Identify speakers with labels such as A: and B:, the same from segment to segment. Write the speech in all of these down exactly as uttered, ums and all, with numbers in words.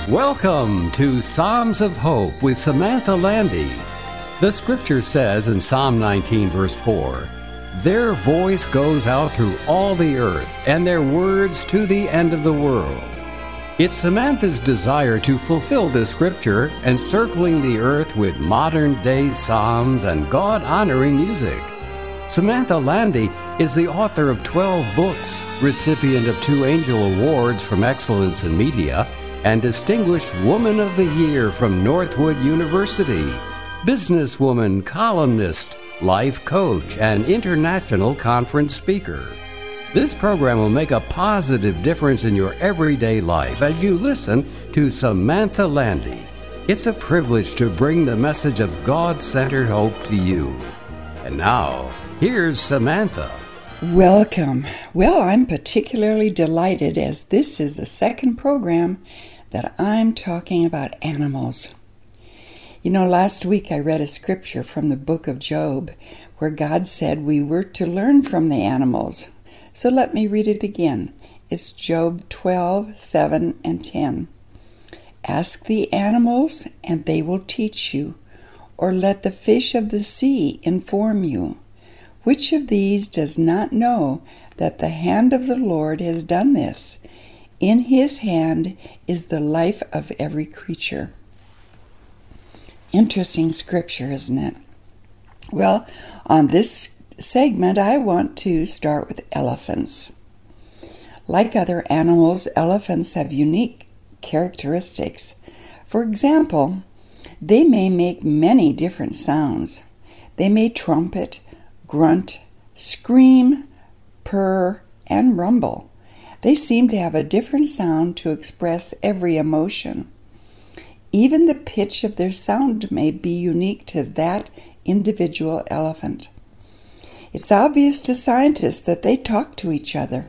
A: Welcome to Psalms of Hope with Samantha Landy. The scripture says in Psalm nineteen, verse four, "Their voice goes out through all the earth, and their words to the end of the world." It's Samantha's desire to fulfill this scripture, encircling the earth with modern-day psalms and God-honoring music. Samantha Landy is the author of twelve books, recipient of two Angel Awards from Excellence in Media, and Distinguished Woman of the Year from Northwood University, businesswoman, columnist, life coach, and international conference speaker. This program will make a positive difference in your everyday life as you listen to Samantha Landy. It's a privilege to bring the message of God-centered hope to you. And now, here's Samantha.
B: Welcome. Well, I'm particularly delighted as this is the second program that I'm talking about animals. You know, last week I read a scripture from the book of Job where God said we were to learn from the animals. So let me read it again. It's Job twelve, seven, and ten. "Ask the animals, and they will teach you, or let the fish of the sea inform you. Which of these does not know that the hand of the Lord has done this? In his hand is the life of every creature." Interesting scripture, isn't it? Well, on this segment, I want to start with elephants. Like other animals, elephants have unique characteristics. For example, they may make many different sounds. They may trumpet, grunt, scream, purr, and rumble. They seem to have a different sound to express every emotion. Even the pitch of their sound may be unique to that individual elephant. It's obvious to scientists that they talk to each other.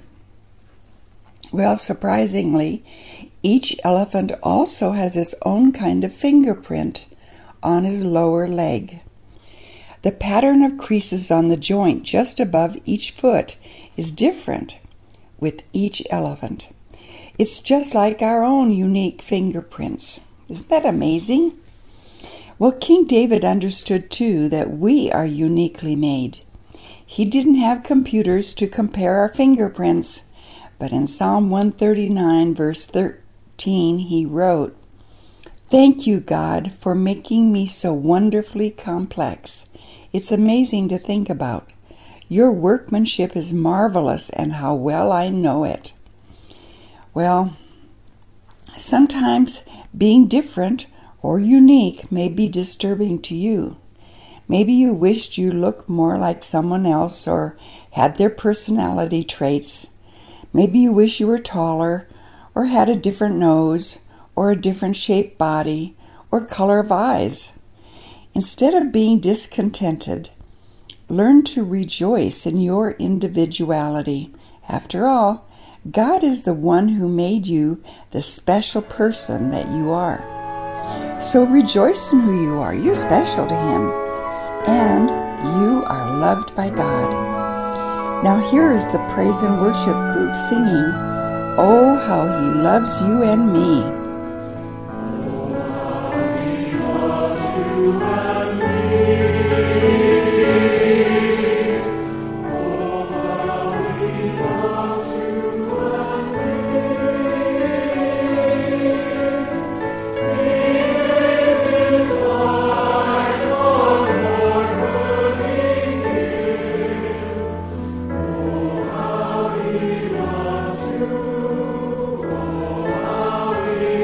B: Well, surprisingly, each elephant also has its own kind of fingerprint on his lower leg. The pattern of creases on the joint just above each foot is different with each elephant. It's just like our own unique fingerprints. Isn't that amazing? Well, King David understood too that we are uniquely made. He didn't have computers to compare our fingerprints, but in Psalm one thirty-nine, verse thirteen, he wrote, "Thank you, God, for making me so wonderfully complex. It's amazing to think about. Your workmanship is marvelous, and how well I know it." Well, sometimes being different or unique may be disturbing to you. Maybe you wished you looked more like someone else or had their personality traits. Maybe you wish you were taller or had a different nose or a different shaped body or color of eyes. Instead of being discontented, learn to rejoice in your individuality. After all, God is the one who made you the special person that you are. So rejoice in who you are. You're special to Him. And you are loved by God. Now here is the praise and worship group singing, "Oh, how He loves you and me."
C: How he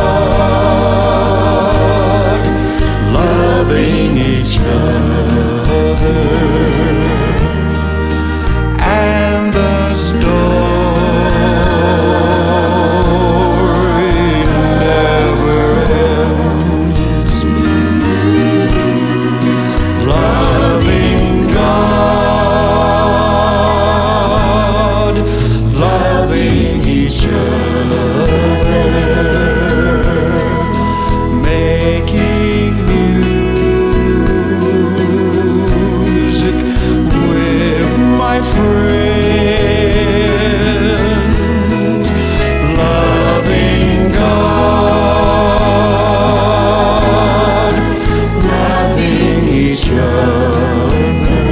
C: each other,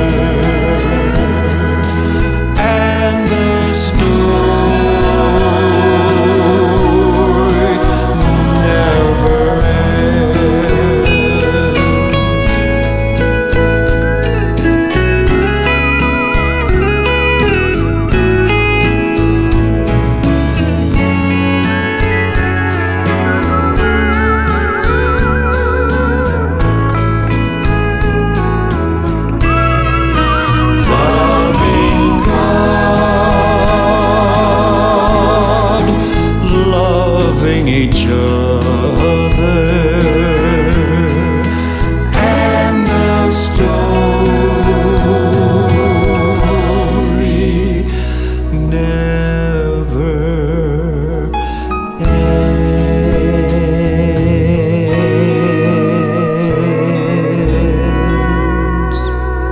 C: and the story never each other, and the story never ends.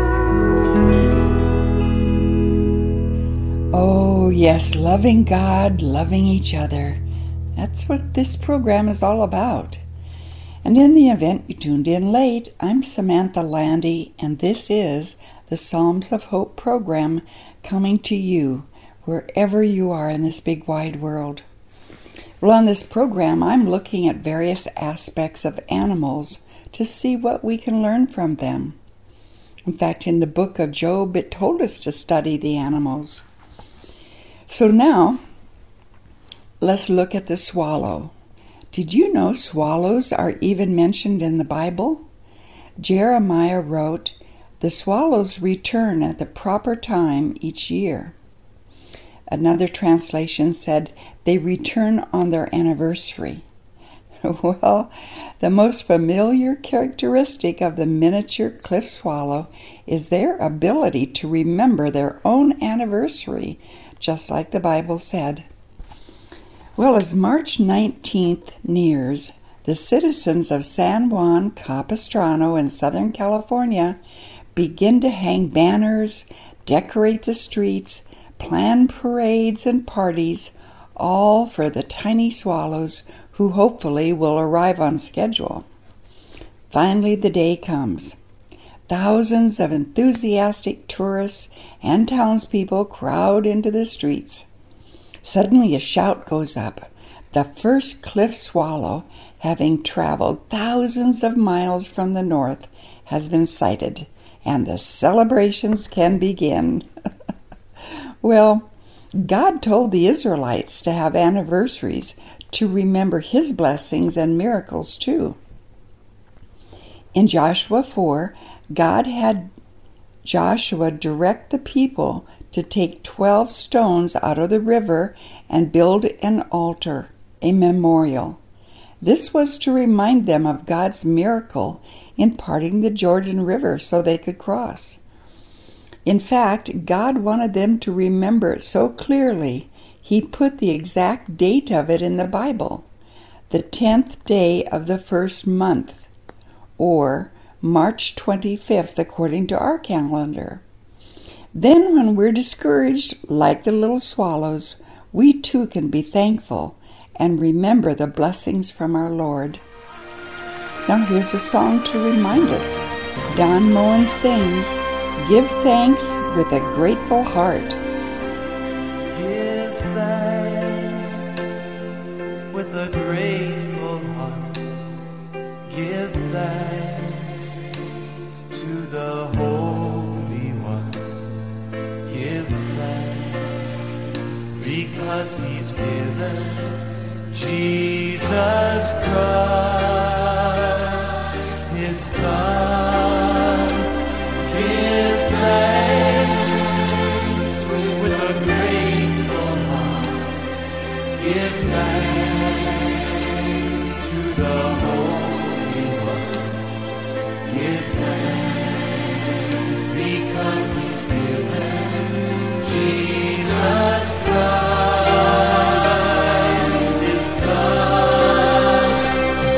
B: Oh, yes, loving God, loving each other. That's what this program is all about. And in the event you tuned in late, I'm Samantha Landy, and this is the Psalms of Hope program coming to you wherever you are in this big wide world. Well, on this program, I'm looking at various aspects of animals to see what we can learn from them. In fact, in the book of Job, it told us to study the animals. So now, let's look at the swallow. Did you know swallows are even mentioned in the Bible? Jeremiah wrote, "The swallows return at the proper time each year." Another translation said, "They return on their anniversary." Well, the most familiar characteristic of the miniature cliff swallow is their ability to remember their own anniversary, just like the Bible said. Well, as March nineteenth nears, the citizens of San Juan Capistrano in Southern California begin to hang banners, decorate the streets, plan parades and parties, all for the tiny swallows who hopefully will arrive on schedule. Finally, the day comes. Thousands of enthusiastic tourists and townspeople crowd into the streets. Suddenly a shout goes up. The first cliff swallow, having traveled thousands of miles from the north, has been sighted, and the celebrations can begin. Well, God told the Israelites to have anniversaries to remember His blessings and miracles too. In Joshua four, God had Joshua direct the people to take twelve stones out of the river and build an altar, a memorial. This was to remind them of God's miracle in parting the Jordan River so they could cross. In fact, God wanted them to remember it so clearly, He put the exact date of it in the Bible, the tenth day of the first month, or March twenty-fifth according to our calendar. Then when we're discouraged, like the little swallows, we too can be thankful and remember the blessings from our Lord. Now here's a song to remind us. Don Moen sings, "Give thanks with a grateful heart."
D: Give thanks with a grateful heart. Give thanks to the Holy One. Give thanks because He's given Jesus Christ, His Son. Give thanks with a grateful heart. Give thanks to the Holy One. Give thanks because He's given Jesus Christ, His Son.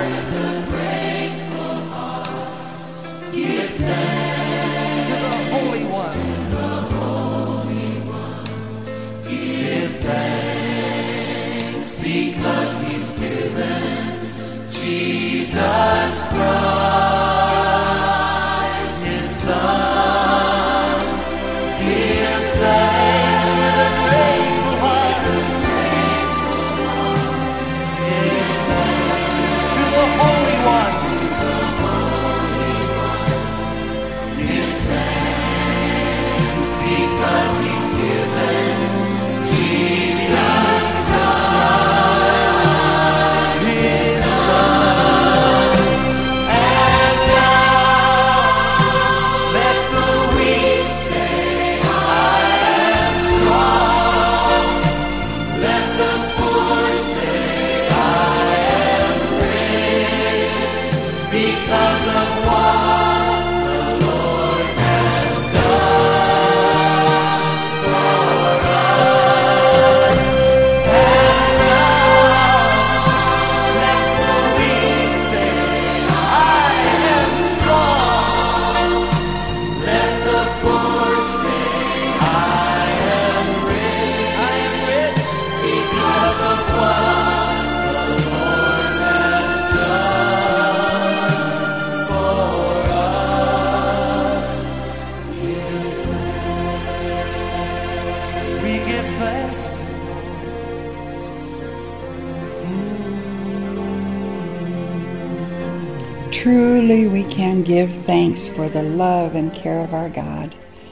B: Truly we can give thanks for the love and care of our God.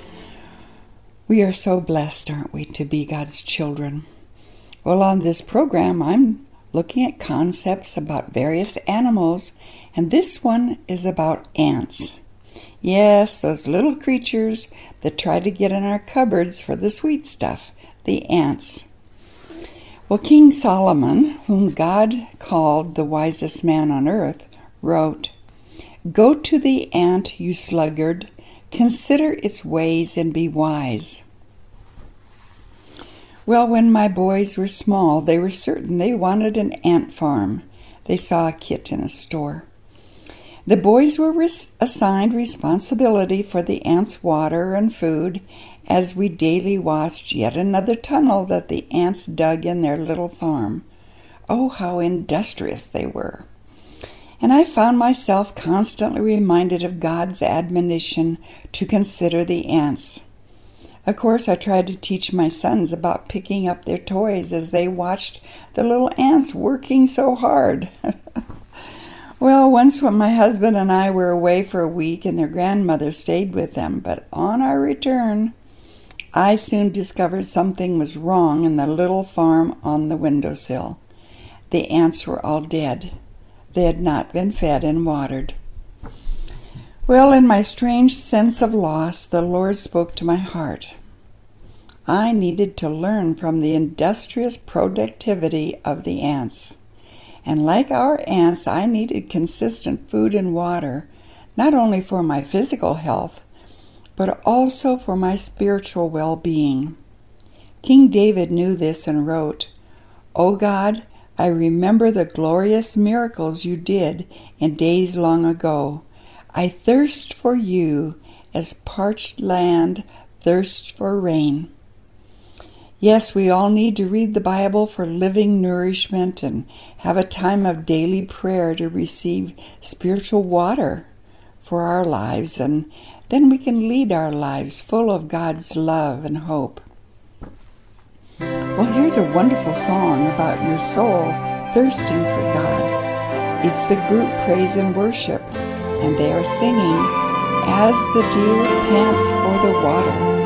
B: We are so blessed, aren't we, to be God's children. Well, on this program, I'm looking at concepts about various animals, and this one is about ants. Yes, those little creatures that try to get in our cupboards for the sweet stuff, the ants. Well, King Solomon, whom God called the wisest man on earth, wrote, "Go to the ant, you sluggard, consider its ways and be wise." Well, when my boys were small, they were certain they wanted an ant farm. They saw a kit in a store. The boys were res- assigned responsibility for the ants' water and food as we daily watched yet another tunnel that the ants dug in their little farm. Oh, how industrious they were. And I found myself constantly reminded of God's admonition to consider the ants. Of course, I tried to teach my sons about picking up their toys as they watched the little ants working so hard. Well, once when my husband and I were away for a week and their grandmother stayed with them, but on our return, I soon discovered something was wrong in the little farm on the windowsill. The ants were all dead. They had not been fed and watered. Well, in my strange sense of loss, the Lord spoke to my heart. I needed to learn from the industrious productivity of the ants. And like our ants, I needed consistent food and water, not only for my physical health, but also for my spiritual well-being. King David knew this and wrote, "O God, I remember the glorious miracles you did in days long ago. I thirst for you as parched land thirsts for rain." Yes, we all need to read the Bible for living nourishment and have a time of daily prayer to receive spiritual water for our lives, and then we can lead our lives full of God's love and hope. Well, here's a wonderful song about your soul thirsting for God. It's the group Praise and Worship, and they are singing, "As the deer pants for the water."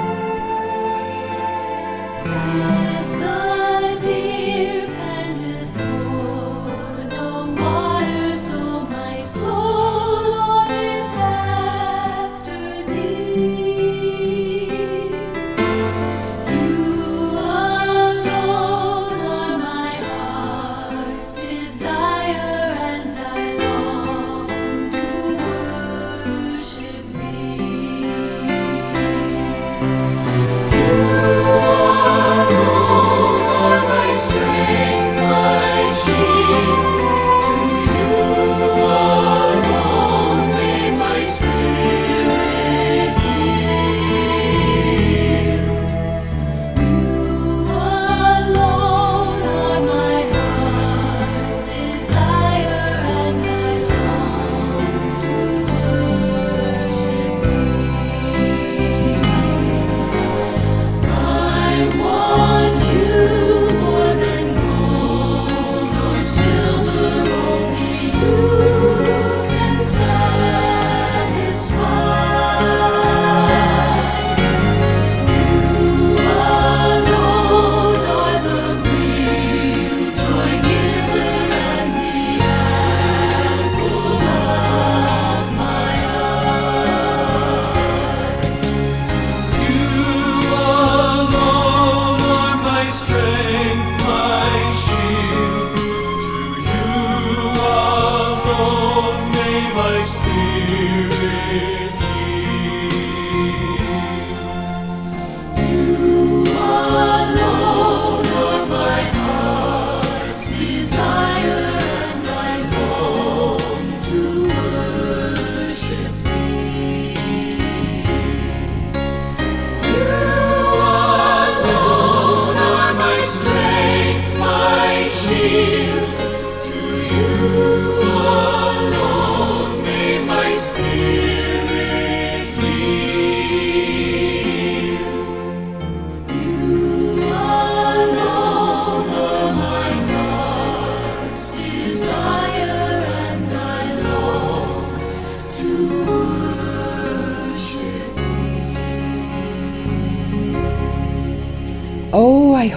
D: As the deer panteth for the water, so my soul longeth after thee. You alone are my heart's desire, and I long to worship thee.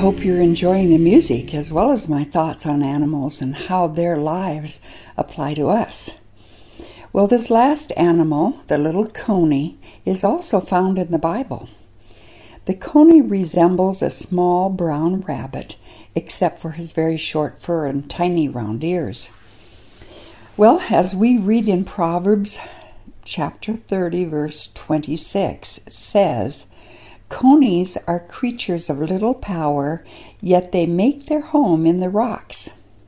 B: hope you're enjoying the music as well as my thoughts on animals and how their lives apply to us. Well, this last animal, the little coney, is also found in the Bible. The coney resembles a small brown rabbit, except for his very short fur and tiny round ears. Well, as we read in Proverbs chapter thirty, verse twenty-six, it says, "Conies are creatures of little power, yet they make their home in the rocks."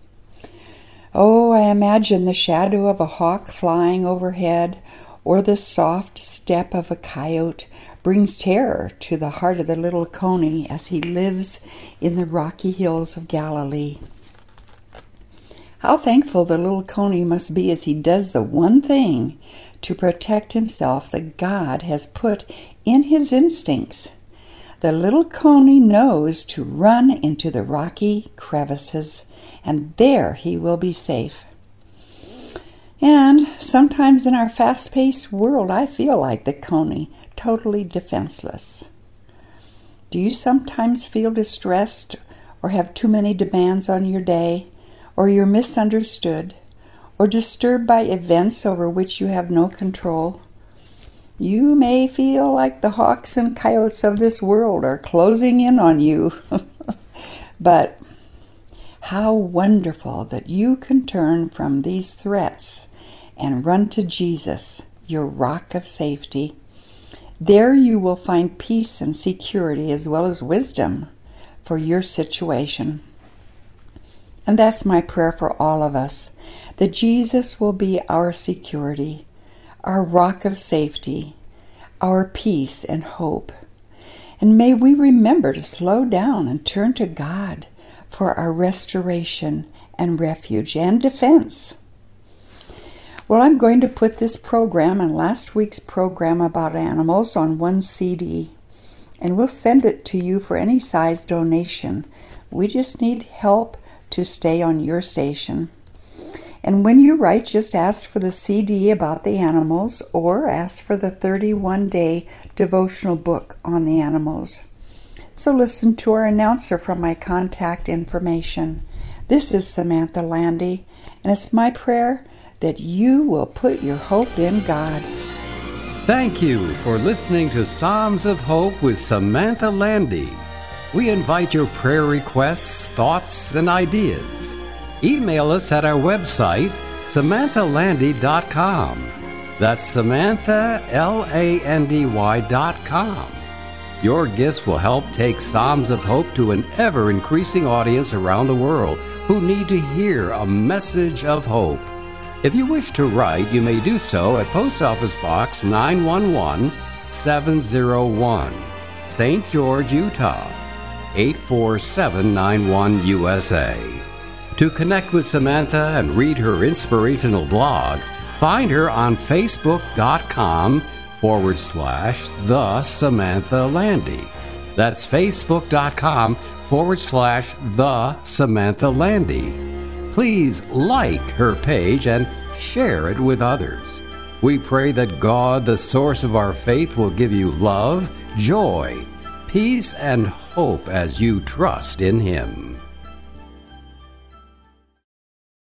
B: Oh, I imagine the shadow of a hawk flying overhead, or the soft step of a coyote brings terror to the heart of the little coney as he lives in the rocky hills of Galilee. How thankful the little coney must be as he does the one thing to protect himself that God has put in his instincts. The little coney knows to run into the rocky crevices, and there he will be safe. And sometimes in our fast-paced world, I feel like the coney, totally defenseless. Do you sometimes feel distressed or have too many demands on your day, or you're misunderstood, or disturbed by events over which you have no control? You may feel like the hawks and coyotes of this world are closing in on you. But how wonderful that you can turn from these threats and run to Jesus, your rock of safety. There you will find peace and security as well as wisdom for your situation. And that's my prayer for all of us, that Jesus will be our security, our rock of safety, our peace and hope. And may we remember to slow down and turn to God for our restoration and refuge and defense. Well, I'm going to put this program and last week's program about animals on one C D, and we'll send it to you for any size donation. We just need help to stay on your station. And when you write, just ask for the C D about the animals or ask for the thirty-one day devotional book on the animals. So listen to our announcer from my contact information. This is Samantha Landy, and it's my prayer that you will put your hope in God.
A: Thank you for listening to Psalms of Hope with Samantha Landy. We invite your prayer requests, thoughts, and ideas. Email us at our website, samantha landy dot com. That's Samantha, L A N D Y dot com. Your gifts will help take Psalms of Hope to an ever-increasing audience around the world who need to hear a message of hope. If you wish to write, you may do so at Post Office Box nine one one seven oh one, Saint George, Utah, eight four seven nine one, U S A. To connect with Samantha and read her inspirational blog, find her on facebook.com forward slash the Samantha Landy. That's facebook.com forward slash the Samantha Landy. Please like her page and share it with others. We pray that God, the source of our faith, will give you love, joy, peace, and hope as you trust in Him.